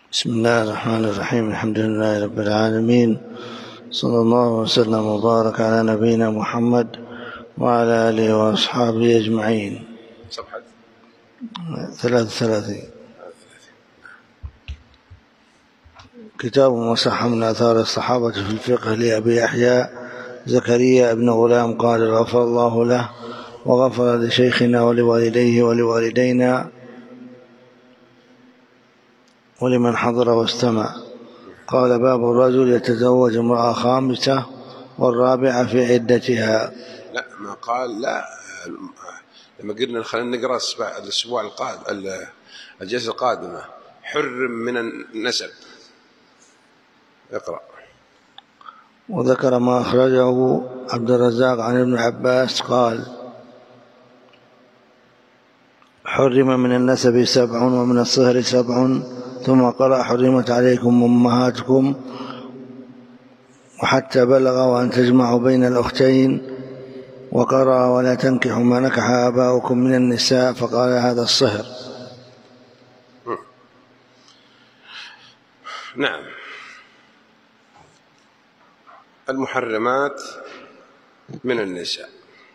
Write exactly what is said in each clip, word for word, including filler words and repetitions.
بسم الله الرحمن الرحيم. الحمد لله رب العالمين، صلى الله وسلم وبارك على نبينا محمد وعلى آله وأصحابه أجمعين. صفحة ثلاث ثلاثين. كتاب مصح من آثار الصحابة في الفقه لأبي يحيى زكريا بن غلام قال غفر الله له وغفر لشيخنا ولوالديه ولوالدينا ولمن حضر واستمع. قال باب الرجل يتزوج امرأة خامسة والرابعة في عدتها. لا ما قال لا، لما قلنا خلينا نقرأ الأسبوع القادم الجلسة القادمة حرم من النسب. اقرأ. وذكر ما أخرجه عبد الرزاق عن ابن عباس قال حرم من النسب سبع ومن الصهر سبع، ثم قرأ حرمت عليكم أمهاتكم وحتى بلغ وأن تجمعوا بين الأختين، وقرأ ولا تنكحوا ما نكح آباؤكم من النساء، فقال هذا الصهر. نعم، المحرمات من النساء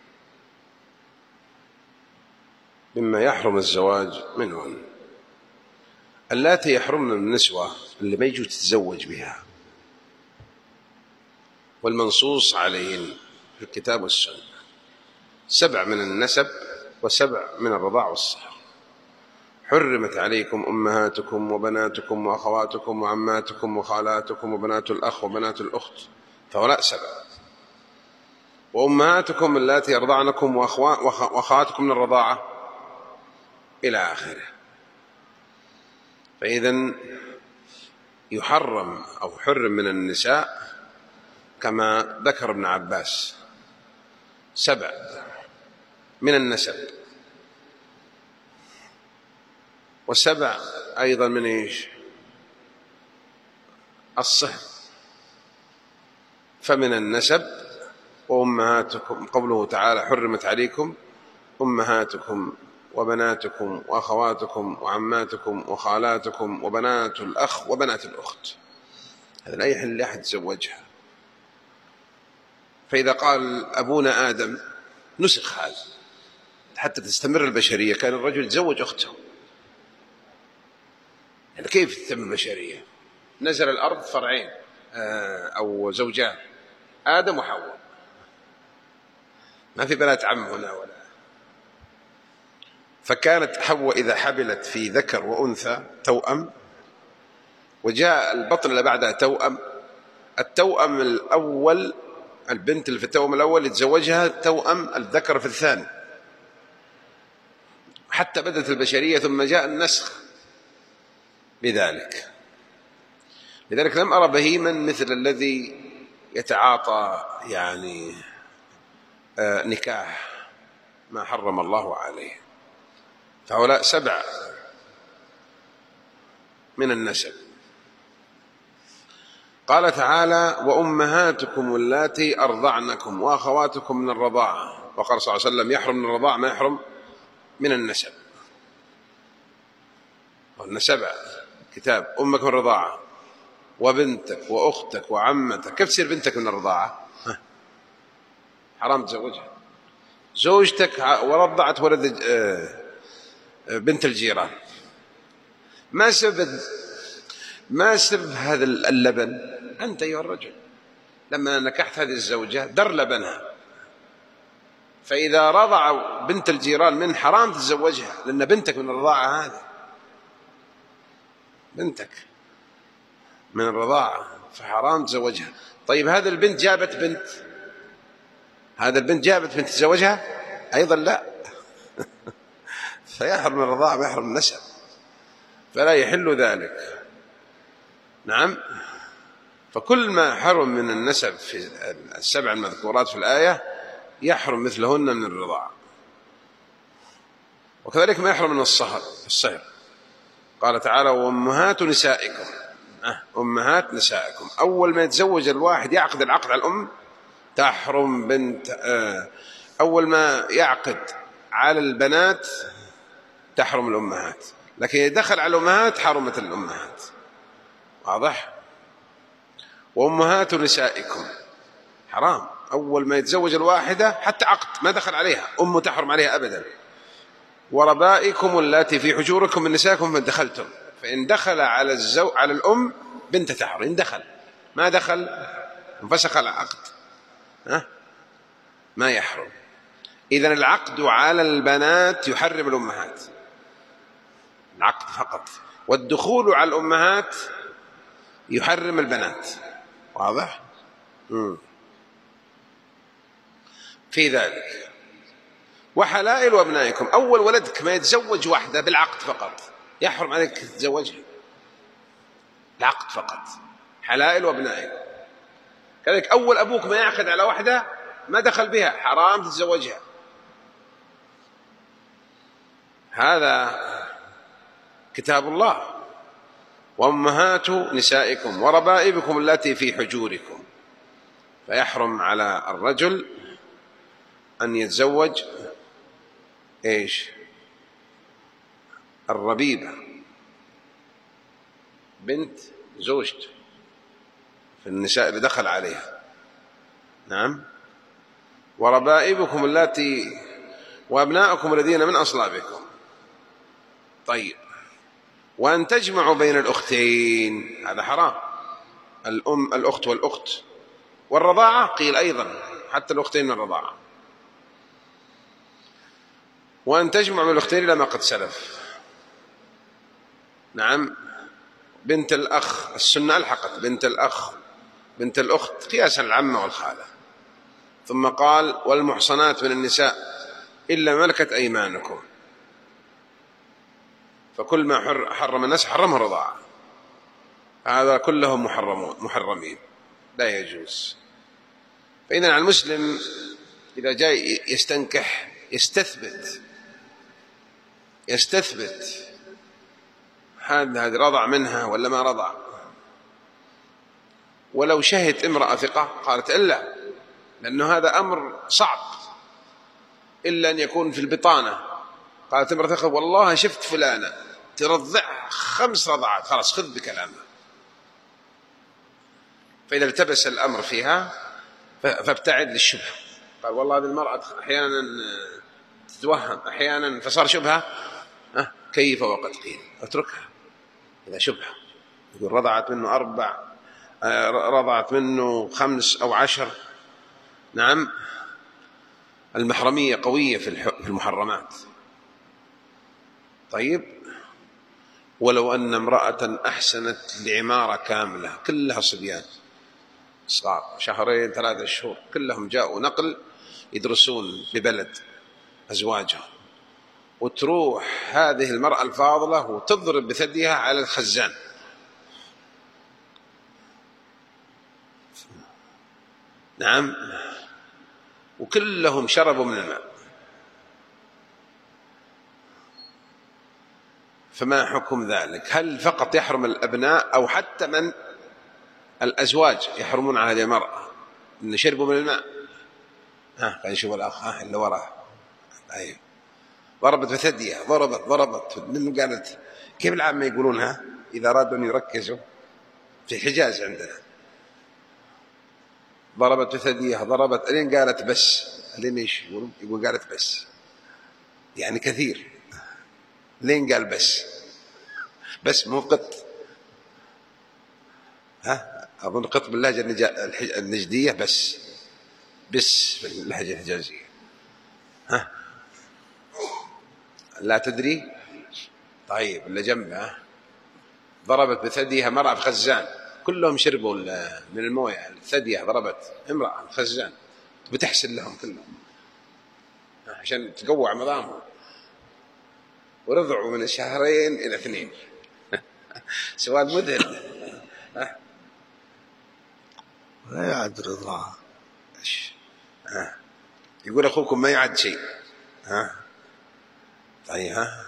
مما يحرم الزواج منهن اللاتي يحرمن من النسوة اللي ما يجوز تتزوج بها، والمنصوص عليهن في الكتاب والسنة سبع من النسب وسبع من الرضاع والصهر. حرمت عليكم أمهاتكم وبناتكم وأخواتكم وعماتكم وخالاتكم وبنات الأخ وبنات الأخت، فهؤلاء سبع. وأمهاتكم اللاتي يرضعنكم وأخواتكم من الرضاعة إلى آخره. فإذن يحرم أو حرم من النساء كما ذكر ابن عباس سبع من النسب، وسبع أيضا من إيش؟ الصهر. فمن النسب وأمهاتكم، قوله تعالى حرمت عليكم أمهاتكم وبناتكم وأخواتكم وعماتكم وخالاتكم وبنات الأخ وبنات الأخت، هذا لا يحل لأحد يتزوجها. فإذا قال أبونا آدم نسخ هذا حتى تستمر البشرية، كان الرجل يتزوج أخته، يعني كيف تستمر البشرية؟ نزل الأرض فرعين أو زوجان، آدم وحواء، ما في بنات عم هنا ولا. فكانت حواء إذا حبلت في ذكر وأنثى توأم، وجاء البطن اللي بعدها توأم، التوأم الأول البنت اللي في التوأم الأول يتزوجها توأم الذكر في الثاني، حتى بدت البشرية، ثم جاء النسخ بذلك. لذلك لم أرى بهيما مثل الذي يتعاطى يعني آه نكاح ما حرم الله عليه. فهؤلاء سبع من النسب. قال تعالى وأمهاتكم اللاتي أرضعنكم وأخواتكم من الرضاعة، وقال صلى الله عليه وسلم يحرم من الرضاعة ما يحرم من النسب. والنسب كتاب أمك من الرضاعة وبنتك وأختك وعمتك، كيف تصير بنتك من الرضاعة؟ حرام تزوجها. زوجتك ورضعت ولد بنت الجيران، ما سبب ما سبب هذا اللبن؟ أنت أيها الرجل لما نكحت هذه الزوجة در لبنها، فإذا رضع بنت الجيران من حرام تتزوجها، لأن بنتك من الرضاعة، هذه بنتك من الرضاعة فحرام تزوجها. طيب هذا البنت جابت بنت هذا البنت جابت بنت تتزوجها أيضا لا فيحرم من الرضاعة ويحرم النسب، فلا يحل ذلك. نعم، فكل ما حرم من النسب في السبع المذكورات في الآية يحرم مثلهن من الرضاعة، وكذلك ما يحرم من الصهر الصهر. قال تعالى وأمهات نسائكم، أمهات نسائكم. أول ما يتزوج الواحد يعقد العقد على الأم تحرم بنت، أول ما يعقد على البنات تحرم الأمهات، لكن إذا دخل على الأمهات حرمت الأمهات. واضح؟ وأمهات نسائكم حرام، أول ما يتزوج الواحدة حتى عقد ما دخل عليها أم تحرم عليها أبدا. وربائكم اللاتي في حجوركم من نسائكم من دخلتم، فإن دخل على الزو على الأم بنت تحرم، إن دخل ما دخل انفسخ العقد ها ما يحرم. إذن العقد على البنات يحرم الأمهات، العقد فقط، والدخول على الأمهات يحرم البنات. واضح؟ مم. في ذلك وحلائل أبنائكم، أول ولدك ما يتزوج واحدة بالعقد فقط يحرم عليك تتزوجها، العقد فقط. حلائل أبنائكم كذلك، أول أبوك ما يعقد على واحدة ما دخل بها حرام تتزوجها. هذا كتاب الله. وأمهات نسائكم وربائبكم التي في حجوركم، فيحرم على الرجل أن يتزوج إيش؟ الربيبة بنت زوجته في النساء اللي دخل عليها. نعم. وربائبكم التي وأبناءكم الذين من أصلابكم. طيب، وأن تجمعوا بين الأختين هذا حرام، الأم الأخت والأخت. والرضاعة قيل أيضا حتى الأختين من الرضاعة. وأن تجمعوا بين الأختين إلى ما قد سلف. نعم. بنت الأخ السنة ألحقت بنت الأخ بنت الأخت قياسا العمة والخالة. ثم قال والمحصنات من النساء إلا ملكت أيمانكم، فكل ما حرم الناس حرمه الرضاعة، هذا كلهم محرمون محرمين لا يجوز. فإذن على المسلم إذا جاء يستنكح يستثبت يستثبت هذا رضع منها ولا ما رضع. ولو شهد امرأة ثقة قالت إلا، لأنه هذا أمر صعب إلا أن يكون في البطانة. قالت امرأة ثقة والله شفت فلانة ترضع خمس رضعات، خلاص خذ بكلامها. فإذا التبس الأمر فيها فابتعد للشبهة. قال والله هذه المرأة أحيانا تتوهم أحيانا فصار شبهة، أه كيف وقد قيل، اتركها إذا شبهة. يقول رضعت منه أربع رضعت منه خمس أو عشر. نعم. المحرمية قوية في المحرمات. طيب، ولو أن امرأة أحسنت لعمارة كاملة كلها صبيان صغار شهرين ثلاثة شهور كلهم جاءوا نقل يدرسون ببلد أزواجهم، وتروح هذه المرأة الفاضلة وتضرب بثديها على الخزان، نعم، وكلهم شربوا من الماء، فما حكم ذلك؟ هل فقط يحرم الأبناء أو حتى من الأزواج يحرمون على هذه المرأة إن شربوا من الماء؟ ها خلينا نشوف الأخ ها اللي وراه. أيوه ضربت بثديها ضربت ضربت من قالت كيف العامة يقولونها إذا أرادوا أن يركزوا في الحجاز عندنا، ضربت بثديها ضربت لين قالت بس، لين ايش يقول يقول قالت بس، يعني كثير لين قال بس بس مو قط. ها أظن قط باللهجة النجدية بس بس باللهجة الحجازية. ها لا تدري. طيب اللي جنبها ضربت بثديها مرأة بخزان كلهم شربوا من المويه، الثدية ضربت امرأة بخزان بتحسن لهم كلهم عشان تقوى عظامهم، ورضعوا من شهرين إلى اثنين. سؤال مذهل. لا يعد رضاعة. يقول أخوكم ما يعد شيء. ها طيب ها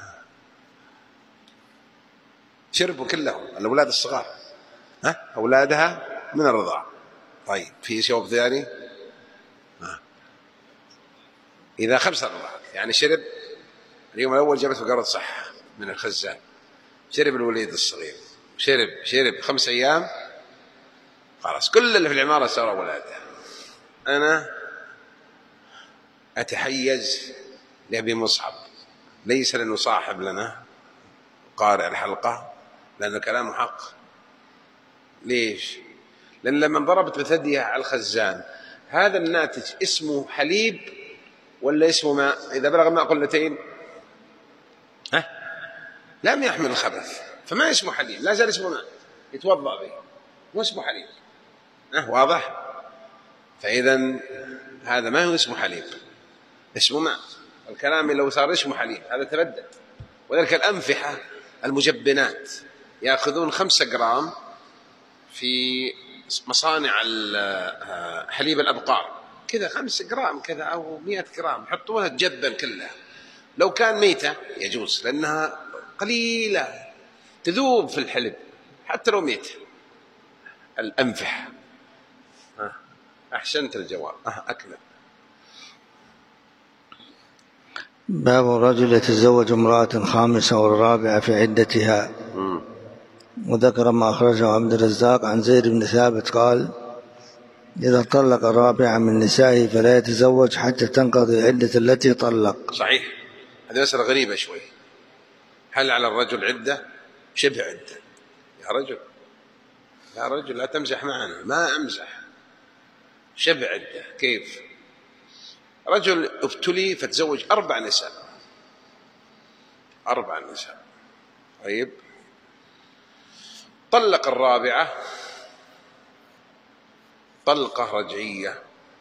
شربوا كلهم الأولاد الصغار، ها أولادها من الرضاعة. طيب في شواب ثاني ها. إذا خمس رضاعات يعني شرب اليوم الأول جابت فقرة صح من الخزان، شرب الوليد الصغير شرب شرب خمس أيام خلاص كل اللي في العمارة صار أولاده. أنا أتحيز لأبي مصعب، ليس لأنه صاحب لنا قارئ الحلقة، لأنه كلامه حق. ليش؟ لأن لما ضربت بثديها على الخزان هذا الناتج اسمه حليب ولا اسمه ماء؟ إذا بلغ الماء قلتين ها لم يحمل الخبث، فما اسمه حليب، لا زال اسمه ماء يتوضأ به، مو اسمه حليب. ها واضح؟ فإذا هذا ما هو اسمه حليب، اسمه ماء. الكلام لو صار اسمه حليب هذا تبدد. وذلك الأنفحة المجبنات يأخذون خمسة جرام في مصانع حليب الأبقار كذا، خمسة جرام كذا أو مئة جرام يحطونها تجبن كلها. لو كان ميتة يجوز لأنها قليلة تذوب في الحلب حتى لو ميتة. الأنفحة. أحسنت الجواب. أكمل. باب الرجل يتزوج امرأة خامسة والرابعة في عدتها. م. وذكر ما أخرجه عبد الرزاق عن زيد بن ثابت قال: إذا طلق الرابعة من نسائه فلا يتزوج حتى تنقضي العدة التي طلق. صحيح. هذه مسألة غريبة شوي. هل على الرجل عدة؟ شبه عدة. يا رجل يا رجل لا تمزح معنا. ما أمزح. شبه عدة. كيف؟ رجل ابتلي فتزوج أربع نساء أربع نساء طيب طلق الرابعة طلقة رجعية،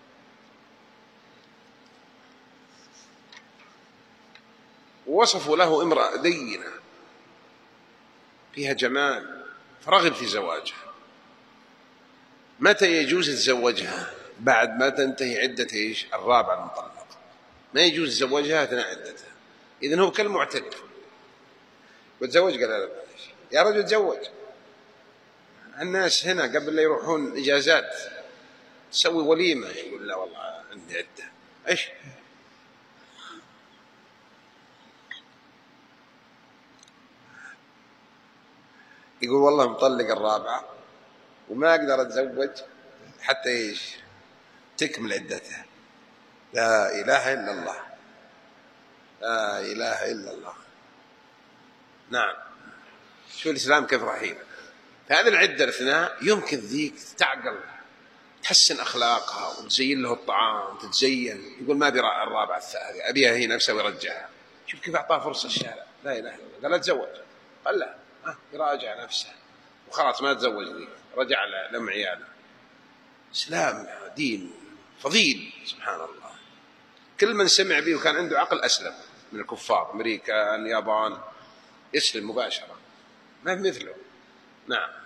ووصفوا له امرأة دينة فيها جمال فرغب في زواجها. متى يجوز يتزوجها؟ بعد ما تنتهي عدة إيش؟ الرابعة المطلقة. ما يجوز يتزوجها أثناء عدتها. إذن هو كالمعتد. وتزوج قال لا يا رجل تزوج. الناس هنا قبل لا يروحون إجازات تسوي وليمة، يقول لا والله عندي عدة. إيش؟ يقول والله مطلق الرابعة وما أقدر أتزوج حتى إيش؟ تكمل عدتها. لا إله إلا الله. لا إله إلا الله. نعم. شو الإسلام كيف رحيم. فهذه العدة الاثناء يمكن ذيك تعقل تحسن أخلاقها وتزين له الطعام تتزين. يقول ما أبي الرابعة الثانية أبيها هي نفسها ويرجعها. شوف كيف أعطاه فرصة الشارع. لا إله إلا الله. قال لا تزوج. قال لا ها يراجع نفسه وخلاص ما تزوج ذيك. رجع لم عياله. إسلام دين فضيل سبحان الله. كل من سمع به وكان عنده عقل أسلم من الكفار أمريكا اليابان، يسلم مباشرة ما مثله. نعم.